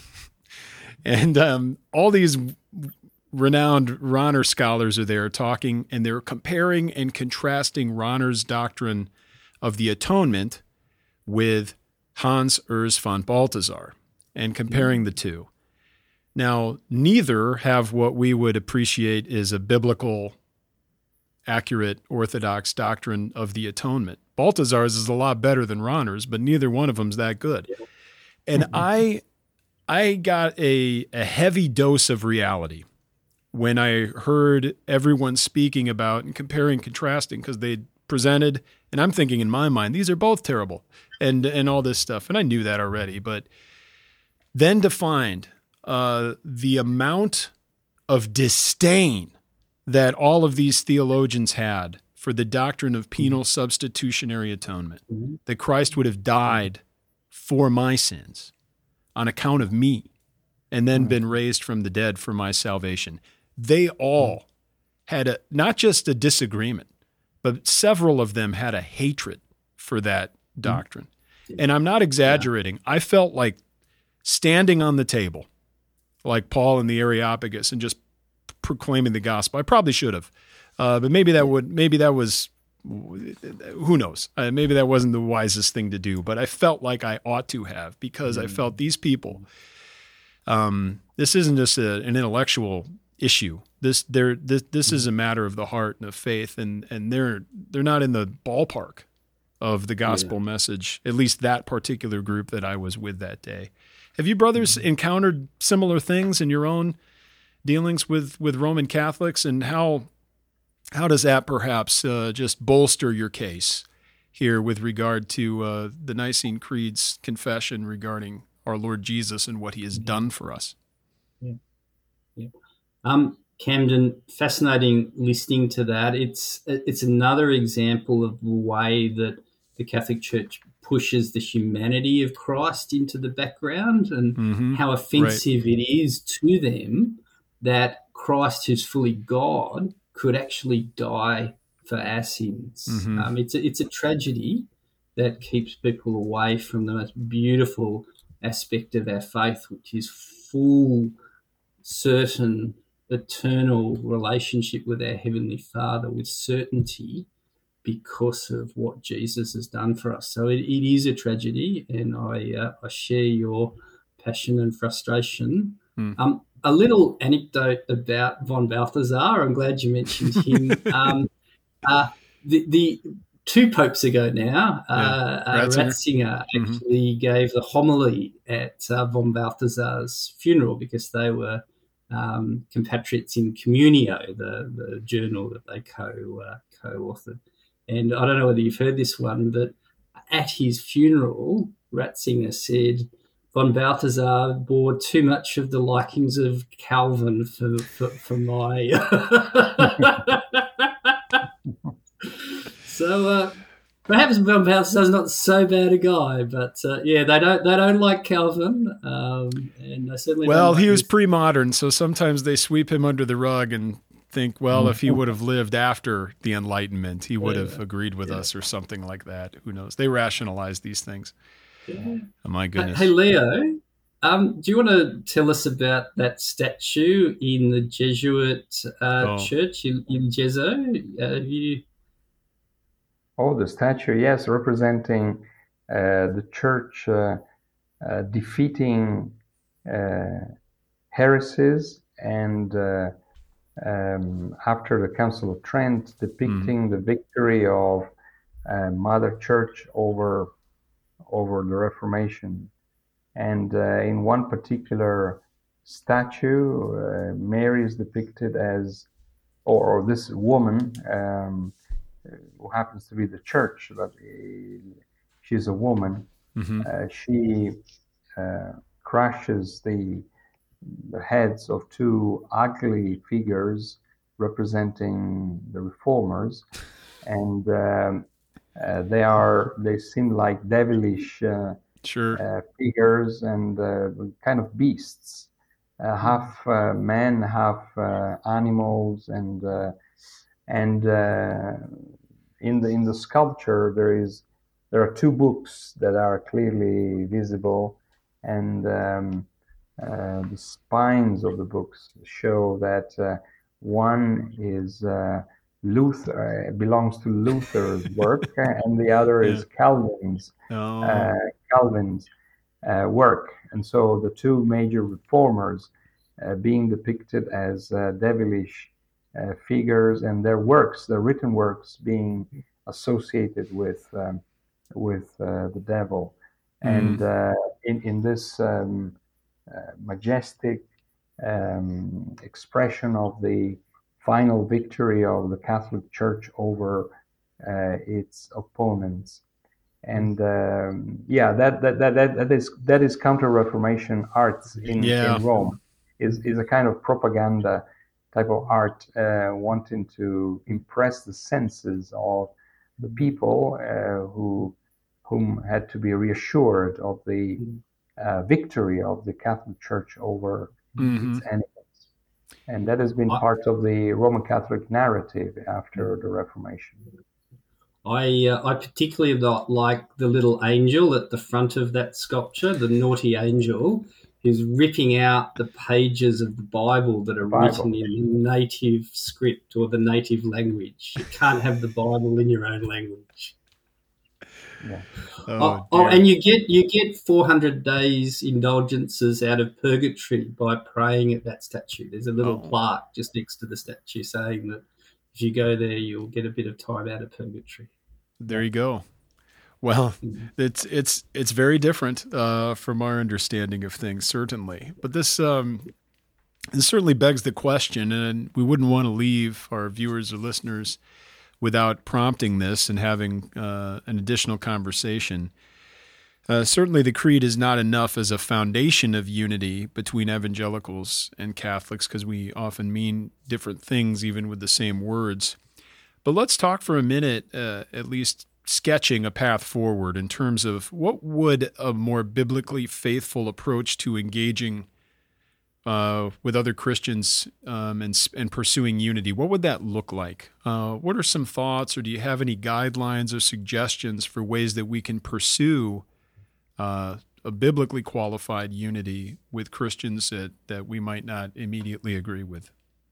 And um, all these renowned Rahner scholars are there talking, and they're comparing and contrasting Rahner's doctrine of the atonement with Hans Urs von Balthasar and comparing the two. Now, neither have what we would appreciate is a biblical, accurate, orthodox doctrine of the atonement. Balthasar's is a lot better than Rahner's, but neither one of them's that good. And I... I got a, a heavy dose of reality when I heard everyone speaking about and comparing, contrasting, because they presented, and I'm thinking in my mind, these are both terrible, and and all this stuff, and I knew that already, but then to find uh, the amount of disdain that all of these theologians had for the doctrine of penal substitutionary atonement, that Christ would have died for my sins, on account of me, and then been raised from the dead for my salvation. They all had a, not just a disagreement, but several of them had a hatred for that doctrine. And I'm not exaggerating. I felt like standing on the table, like Paul in the Areopagus, and just proclaiming the gospel. I probably should have, uh, but maybe that would, maybe that was, who knows? Uh, maybe that wasn't the wisest thing to do, but I felt like I ought to have, because I felt these people, um, this isn't just a, an intellectual issue. This, they're, this, this is a matter of the heart and of faith, and, and they're, they're not in the ballpark of the gospel yeah. message, at least that particular group that I was with that day. Have you brothers mm-hmm. encountered similar things in your own dealings with, with Roman Catholics, and how, How does that perhaps uh, just bolster your case here with regard to uh, the Nicene Creed's confession regarding our Lord Jesus and what he has done for us? Yeah. yeah. Um, Camden, fascinating listening to that. It's it's another example of the way that the Catholic Church pushes the humanity of Christ into the background, and mm-hmm. how offensive right. it is to them that Christ, who's fully God, could actually die for our sins. Mm-hmm. Um, it's a, it's a tragedy that keeps people away from the most beautiful aspect of our faith, which is full, certain, eternal relationship with our Heavenly Father with certainty because of what Jesus has done for us. So it, it is a tragedy, and I, uh, I share your passion and frustration. Mm. Um, A little anecdote about von Balthasar. I'm glad you mentioned him. um, uh, the, the two popes ago now, yeah. uh, uh, Ratzinger, Ratzinger actually mm-hmm. gave the homily at uh, von Balthasar's funeral, because they were um, compatriots in Communio, the, the journal that they co uh, co-authored. And I don't know whether you've heard this one, but at his funeral, Ratzinger said, von Balthasar bore too much of the likings of Calvin for for, for my. so uh, perhaps von Balthasar's not so bad a guy, but uh, yeah, they don't they don't like Calvin, um, and they certainly. Well, don't he like was his... pre-modern, so sometimes they sweep him under the rug and think, well, if he would have lived after the Enlightenment, he would yeah. have agreed with yeah. us or something like that. Who knows? They rationalize these things. Yeah. Oh, my goodness. Hey, Leo, um, do you want to tell us about that statue in the Jesuit uh, oh. church in, in Jezo? Uh, have you... Oh, the statue, yes, representing uh, the church uh, uh, defeating uh, heresies, and uh, um, after the Council of Trent, depicting mm. the victory of uh, Mother Church over over the Reformation. And uh, in one particular statue, uh, Mary is depicted as, or, or this woman um, who happens to be the church, but uh, she's a woman. Mm-hmm. Uh, she uh, crushes the the heads of two ugly figures representing the reformers, and um, uh, they are they seem like devilish uh, Sure. uh, figures and uh, kind of beasts, uh, half uh, men, half uh, animals, and uh, and uh, in the in the sculpture there is there are two books that are clearly visible, and um, uh, the spines of the books show that uh, one is uh, Luther, uh, belongs to Luther's work, and the other Yeah. is Calvin's Oh. uh, Calvin's uh, work. And so the two major reformers uh, being depicted as uh, devilish uh, figures, and their works, their written works, being associated with um, with uh, the devil. And uh, in in this um, uh, majestic um, expression of the final victory of the Catholic Church over uh, its opponents. And um, yeah, that, that that that that is that is Counter-Reformation art in Yeah. in Rome. Is is a kind of propaganda type of art, uh, wanting to impress the senses of the people uh, who whom had to be reassured of the uh, victory of the Catholic Church over Mhm. its enemies. And that has been part of the Roman Catholic narrative after the Reformation. I uh, I particularly not like the little angel at the front of that sculpture, the naughty angel, who's ripping out the pages of the Bible that are Bible. written in the native script or the native language. You can't have the Bible in your own language. Yeah. Oh, Oh, oh, dear. and you get you get four hundred days indulgences out of purgatory by praying at that statue. There's a little Oh. plaque just next to the statue saying that if you go there, you'll get a bit of time out of purgatory. There you go. Well, Mhm. it's it's it's very different uh, from our understanding of things, certainly. But this um, this certainly begs the question, and we wouldn't want to leave our viewers or listeners without prompting this and having uh, an additional conversation. Uh, certainly, the creed is not enough as a foundation of unity between evangelicals and Catholics, because we often mean different things, even with the same words. But let's talk for a minute, uh, at least sketching a path forward in terms of what would a more biblically faithful approach to engaging uh, with other Christians um, and, and pursuing unity, what would that look like? Uh, what are some thoughts, or do you have any guidelines or suggestions for ways that we can pursue uh, a biblically qualified unity with Christians that, that we might not immediately agree with?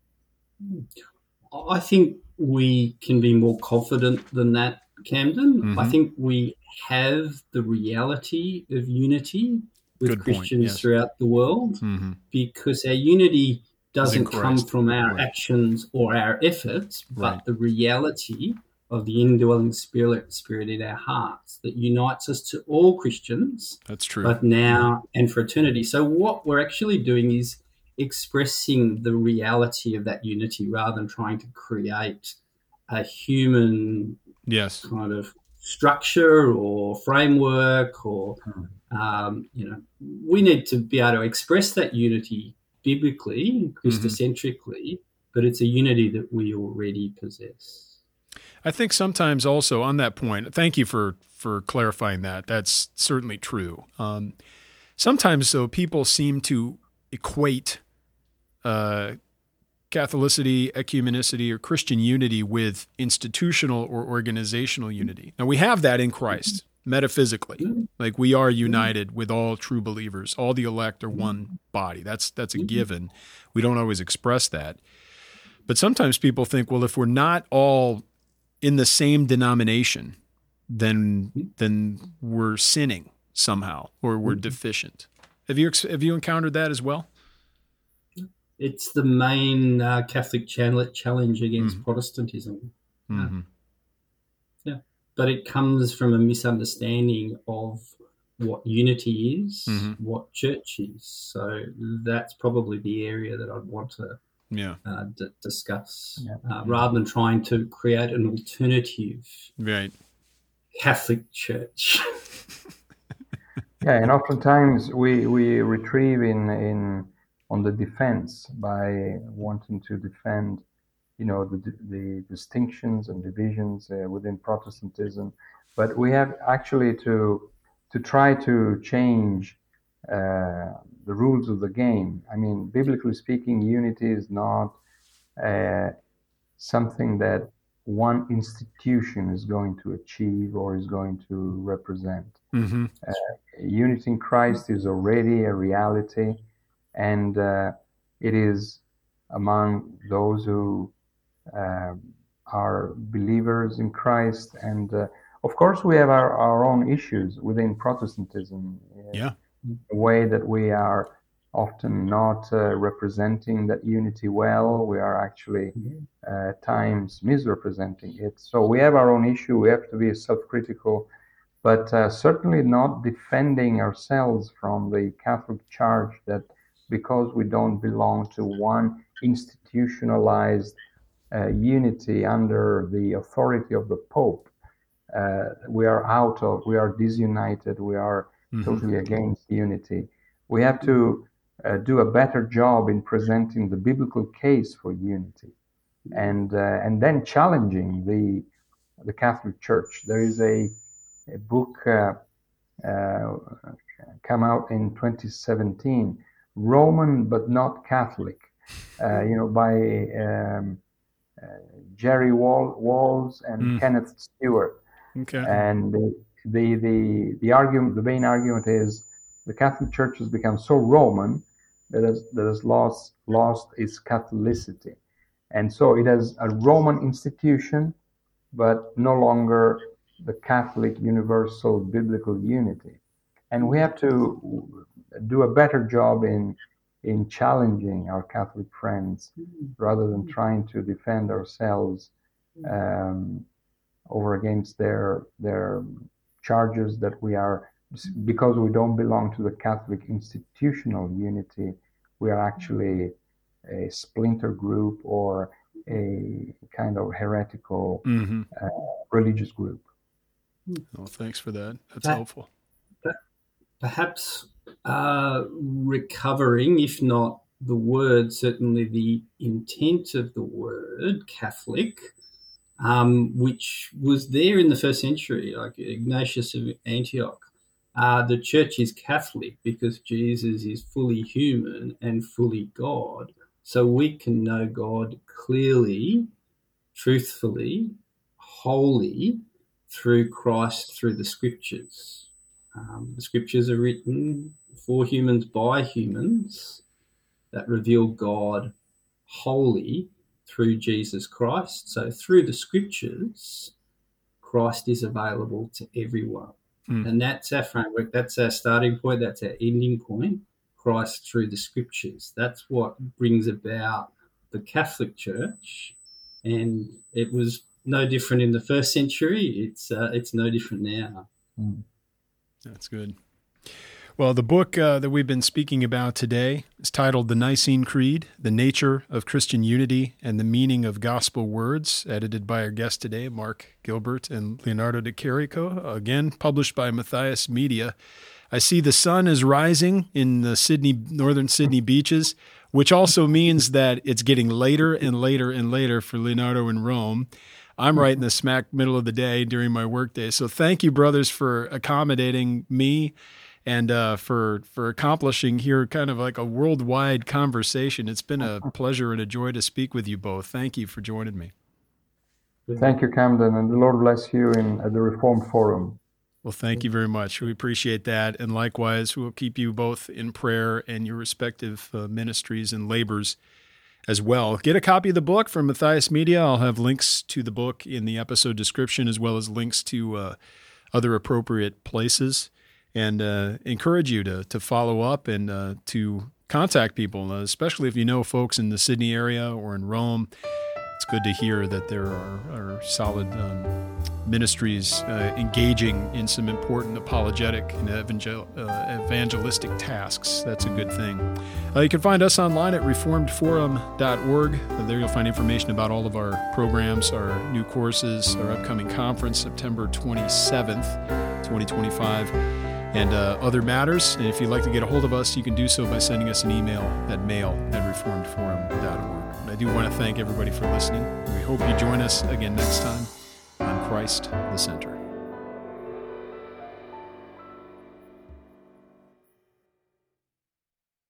I think we can be more confident than that, Camden. Mhm. I think we have the reality of unity with Good point, Christians yes. throughout the world, Mm-hmm. because our unity doesn't come Christ. from Good our point. actions or our efforts, but Right. the reality of the indwelling spirit, spirit in our hearts that unites us to all Christians, That's true. but now and for eternity. So what we're actually doing is expressing the reality of that unity rather than trying to create a human Yes. kind of structure or framework or, um, you know, we need to be able to express that unity biblically, Christocentrically, but it's a unity that we already possess. I think sometimes also on that point, thank you for, for clarifying that. That's certainly true. Um, sometimes, though, people seem to equate uh, Catholicity, ecumenicity, or Christian unity with institutional or organizational unity. Now, we have that in Christ, metaphysically. Like, we are united with all true believers. All the elect are one body. That's that's a given. We don't always express that. But sometimes people think, well, if we're not all in the same denomination, then then we're sinning somehow, or we're deficient. Have you have you encountered that as well? It's the main uh, Catholic challenge against Mm-hmm. Protestantism. Mm-hmm. Yeah, but it comes from a misunderstanding of what unity is, mm-hmm. what church is. So that's probably the area that I'd want to yeah. uh, d- discuss, Yeah. uh, rather than trying to create an alternative right. Catholic Church. Yeah, and oftentimes we we retrieve in in on the defense by wanting to defend, you know, the the distinctions and divisions uh, within Protestantism, but we have actually to to try to change uh, the rules of the game. I mean, biblically speaking, unity is not uh, something that one institution is going to achieve or is going to represent. Mm-hmm. Uh, unity in Christ is already a reality, and uh, it is among those who uh, are believers in Christ. And uh, of course, we have our, our own issues within Protestantism. Uh, Yeah. the way that we are often not uh, representing that unity well, we are actually uh, at times misrepresenting it. So we have our own issue. We have to be self-critical, but uh, certainly not defending ourselves from the Catholic charge that because we don't belong to one institutionalized uh, unity under the authority of the Pope, uh, we are out of, we are disunited, we are mm-hmm. totally against unity. We have to uh, do a better job in presenting the biblical case for unity, and uh, and then challenging the the Catholic Church. There is a a book uh, uh, come out in twenty seventeen, Roman but not Catholic, uh, you know, by um, uh, Jerry Wall, Walls and mm. Kenneth Stewart. Okay. And the, the the the argument, the main argument is the Catholic Church has become so Roman that has that has lost lost its Catholicity, and so it has a Roman institution, but no longer the Catholic universal biblical unity. And we have to do a better job in in challenging our Catholic friends rather than trying to defend ourselves um, over against their their charges that we are, because we don't belong to the Catholic institutional unity, we are actually a splinter group or a kind of heretical mm-hmm. uh, religious group. Well, thanks for that. That's that, helpful. That, perhaps uh, recovering, if not the word, certainly the intent of the word Catholic, um, which was there in the first century, like Ignatius of Antioch. Uh, the church is Catholic because Jesus is fully human and fully God. So we can know God clearly, truthfully, wholly, through Christ, through the scriptures. Um, the scriptures are written for humans by humans that reveal God wholly through Jesus Christ. So through the scriptures, Christ is available to everyone. Mm. And that's our framework. That's our starting point. That's our ending point. Christ through the scriptures. That's what brings about the Catholic Church. And it was no different in the first century. It's uh, it's no different now. Mm. That's good. Well, the book uh, that we've been speaking about today is titled The Nicene Creed, The Nature of Christian Unity and the Meaning of Gospel Words, edited by our guest today, Mark Gilbert and Leonardo de Chirico, again, published by Matthias Media. I see the sun is rising in the Sydney, northern Sydney beaches, which also means that it's getting later and later and later for Leonardo in Rome. I'm right in the smack middle of the day during my workday. So thank you, brothers, for accommodating me and uh, for for accomplishing here kind of like a worldwide conversation. It's been a pleasure and a joy to speak with you both. Thank you for joining me. Thank you, Camden, and the Lord bless you in at the Reformed Forum. Well, thank you very much. We appreciate that. And likewise, we'll keep you both in prayer and your respective uh, ministries and labors as well. Get a copy of the book from Matthias Media. I'll have links to the book in the episode description as well as links to uh, other appropriate places. And uh, encourage you to to follow up and uh, to contact people, uh, especially if you know folks in the Sydney area or in Rome. It's good to hear that there are, are solid um, ministries uh, engaging in some important apologetic and evangel- uh, evangelistic tasks. That's a good thing. Uh, you can find us online at reformed forum dot org. Uh, there you'll find information about all of our programs, our new courses, our upcoming conference, September twenty-seventh, twenty twenty-five, and uh, other matters. And if you'd like to get a hold of us, you can do so by sending us an email at mail at reformed forum dot org. And I do want to thank everybody for listening. We hope you join us again next time on Christ the Center.